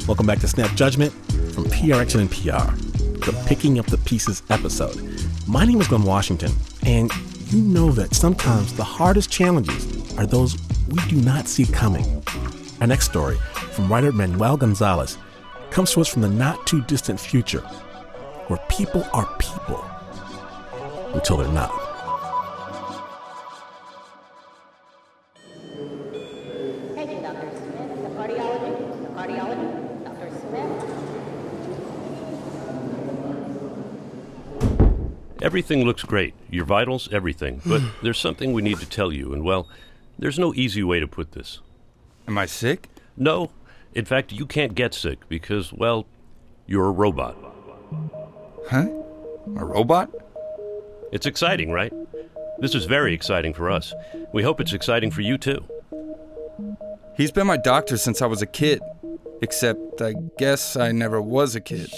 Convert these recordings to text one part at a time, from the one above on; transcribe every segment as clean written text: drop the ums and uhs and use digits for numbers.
Welcome back to Snap Judgment from PRX and NPR, the Picking Up the Pieces episode. My name is Glenn Washington, and you know that sometimes the hardest challenges are those we do not see coming. Our next story, from writer Manuel Gonzalez, comes to us from the not-too-distant future, where people are people until they're not. Paging Dr. Smith, the cardiology, Dr. Smith. Everything looks great, your vitals, everything, but there's something we need to tell you, and well, there's no easy way to put this. Am I sick? No, in fact, you can't get sick because, well, you're a robot. Huh? A robot? It's exciting, right? This is very exciting for us. We hope it's exciting for you, too. He's been my doctor since I was a kid. Except, I guess I never was a kid.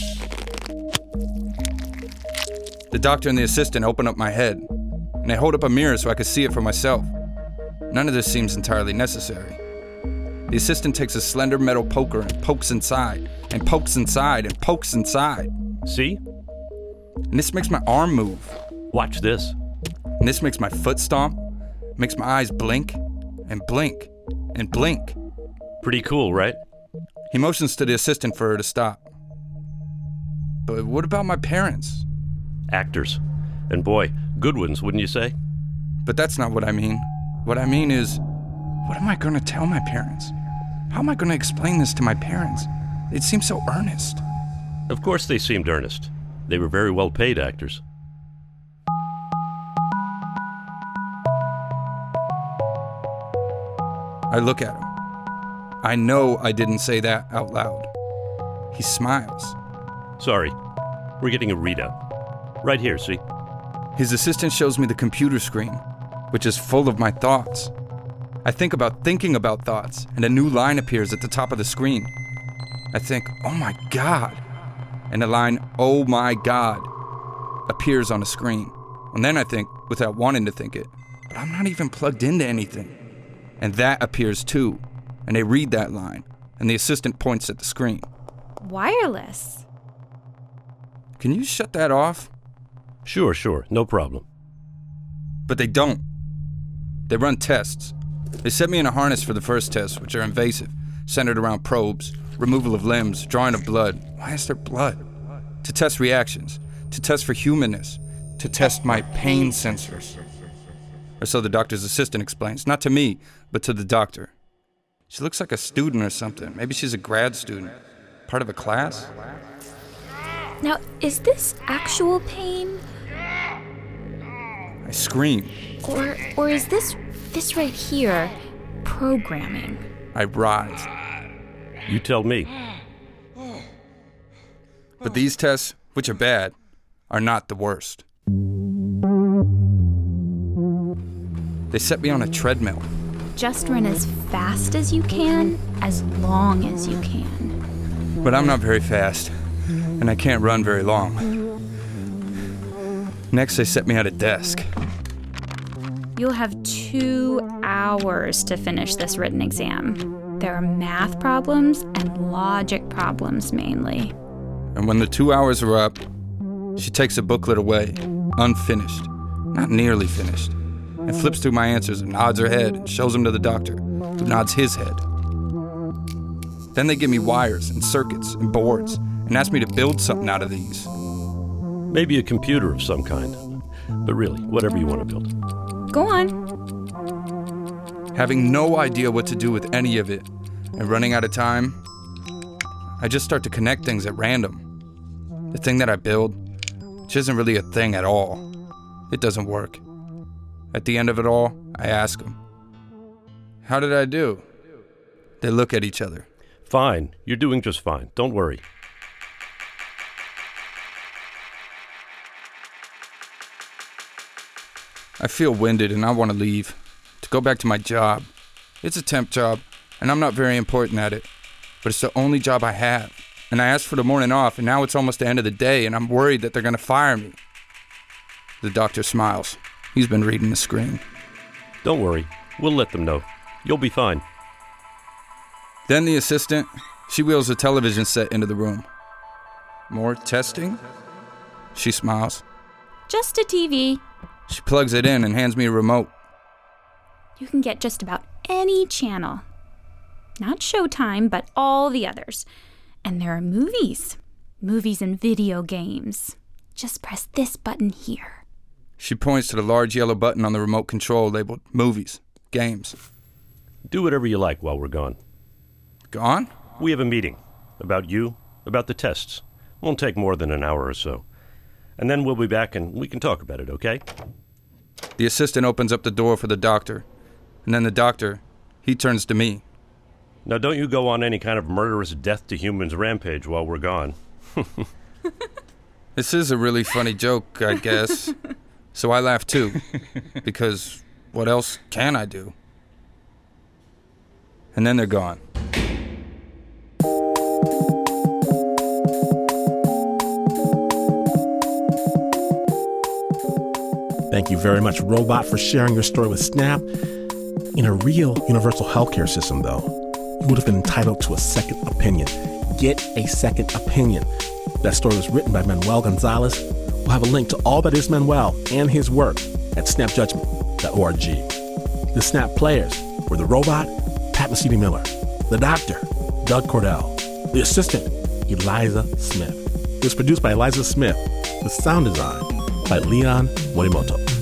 The doctor and the assistant open up my head, and they hold up a mirror so I could see it for myself. None of this seems entirely necessary. The assistant takes a slender metal poker and pokes inside, and pokes inside, and pokes inside. See? And this makes my arm move. Watch this. And this makes my foot stomp, makes my eyes blink, and blink, and blink. Pretty cool, right? He motions to the assistant for her to stop. But what about my parents? Actors. And boy, good ones, wouldn't you say? But that's not what I mean. What I mean is, what am I going to tell my parents? How am I going to explain this to my parents? It seems so earnest. Of course they seemed earnest. They were very well-paid actors. I look at him. I know I didn't say that out loud. He smiles. Sorry, we're getting a readout. Right here, see? His assistant shows me the computer screen, which is full of my thoughts. I think about thinking about thoughts, and a new line appears at the top of the screen. I think, oh my God. And the line, oh my God, appears on the screen. And then I think, without wanting to think it, but I'm not even plugged into anything. And that appears too. And they read that line, and the assistant points at the screen. Wireless. Can you shut that off? Sure, no problem. But they don't. They run tests. They set me in a harness for the first tests, which are invasive, centered around probes, removal of limbs, drawing of blood. Why is there blood? To test reactions, to test for humanness, to test my pain sensors. Or so the doctor's assistant explains, not to me, but to the doctor. She looks like a student or something. Maybe she's a grad student, part of a class. Now, is this actual pain? I scream. Or is this right here programming? I rise. You tell me. But these tests, which are bad, are not the worst. They set me on a treadmill. Just run as fast as you can, as long as you can. But I'm not very fast, and I can't run very long. Next, they set me at a desk. You'll have 2 hours to finish this written exam. There are math problems and logic problems mainly. And when the 2 hours are up, she takes a booklet away, unfinished, not nearly finished, and flips through my answers and nods her head and shows them to the doctor, who nods his head. Then they give me wires and circuits and boards and ask me to build something out of these. Maybe a computer of some kind. But really, whatever you want to build. Go on. Having no idea what to do with any of it and running out of time, I just start to connect things at random. The thing that I build, which isn't really a thing at all, it doesn't work. At the end of it all, I ask them, "How did I do?" They look at each other. Fine. You're doing just fine. Don't worry. I feel winded and I want to leave, to go back to my job. It's a temp job, and I'm not very important at it, but it's the only job I have. And I asked for the morning off, and now it's almost the end of the day, and I'm worried that they're going to fire me. The doctor smiles. He's been reading the screen. Don't worry. We'll let them know. You'll be fine. Then the assistant, She wheels a television set into the room. More testing? She smiles. Just a TV. She plugs it in and hands me a remote. You can get just about any channel. Not Showtime, but all the others. And there are movies. Movies and video games. Just press this button here. She points to the large yellow button on the remote control labeled Movies, Games. Do whatever you like while we're gone. Gone? We have a meeting. About you, about the tests. Won't take more than an hour or so. And then we'll be back and we can talk about it, okay? The assistant opens up the door for the doctor. And then the doctor, he turns to me. Now don't you go on any kind of murderous death-to-humans rampage while we're gone. This is a really funny joke, I guess. So I laugh too. Because what else can I do? And then they're gone. Thank you very much, Robot, for sharing your story with Snap. In a real universal healthcare system, though, you would have been entitled to a second opinion. Get a second opinion. That story was written by Manuel Gonzalez. We'll have a link to all that is Manuel and his work at snapjudgment.org. The Snap players were the Robot, Pat Mesiti-Miller, the Doctor, Doug Cordell, the Assistant, Eliza Smith. It was produced by Eliza Smith, with sound design by Leon Morimoto.